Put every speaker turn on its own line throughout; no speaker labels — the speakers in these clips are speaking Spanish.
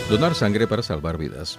Donar sangre para salvar vidas.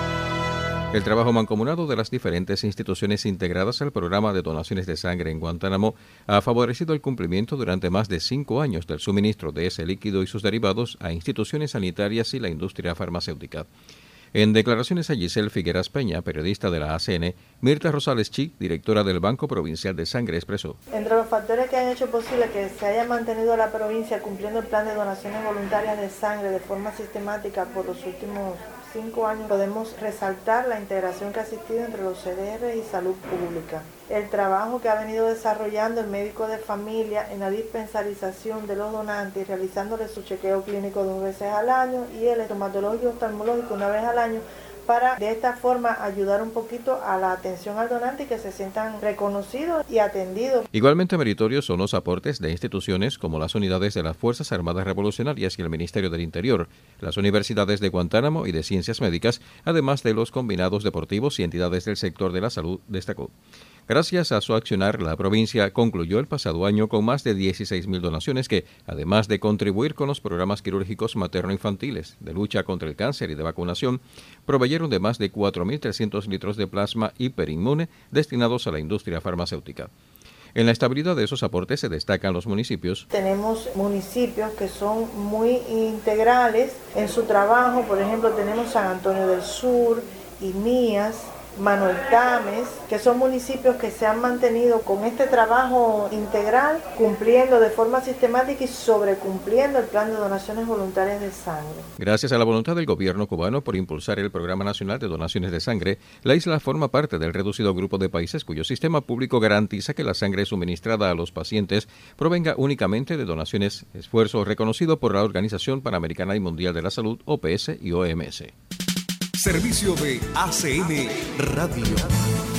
El trabajo mancomunado de las diferentes instituciones integradas al programa de donaciones de sangre en Guantánamo ha favorecido el cumplimiento durante más de 5 años del suministro de ese líquido y sus derivados a instituciones sanitarias y la industria farmacéutica. En declaraciones a Giselle Figueras Peña, periodista de la ACN, Mirta Rosales Chi, directora del Banco Provincial de Sangre, expresó:
Entre los factores que han hecho posible que se haya mantenido la provincia cumpliendo el plan de donaciones voluntarias de sangre de forma sistemática por los últimos 5 años, podemos resaltar la integración que ha existido entre los CDR y salud pública, el trabajo que ha venido desarrollando el médico de familia en la dispensarización de los donantes, realizándole su chequeo clínico 2 veces al año y el estomatológico oftalmológico 1 vez al año, para de esta forma ayudar un poquito a la atención al donante y que se sientan reconocidos y atendidos.
Igualmente meritorios son los aportes de instituciones como las unidades de las Fuerzas Armadas Revolucionarias y el Ministerio del Interior, las universidades de Guantánamo y de Ciencias Médicas, además de los combinados deportivos y entidades del sector de la salud, destacó. Gracias a su accionar, la provincia concluyó el pasado año con más de 16.000 donaciones que, además de contribuir con los programas quirúrgicos materno-infantiles, de lucha contra el cáncer y de vacunación, proveyeron de más de 4.300 litros de plasma hiperinmune destinados a la industria farmacéutica. En la estabilidad de esos aportes se destacan los municipios.
Tenemos municipios que son muy integrales en su trabajo, por ejemplo tenemos San Antonio del Sur, Inías, Manuel Tames, que son municipios que se han mantenido con este trabajo integral, cumpliendo de forma sistemática y sobrecumpliendo el plan de donaciones voluntarias de sangre.
Gracias a la voluntad del gobierno cubano por impulsar el Programa Nacional de Donaciones de Sangre, la isla forma parte del reducido grupo de países cuyo sistema público garantiza que la sangre suministrada a los pacientes provenga únicamente de donaciones, esfuerzo reconocido por la Organización Panamericana y Mundial de la Salud, OPS y OMS.
Servicio de ACN Radio.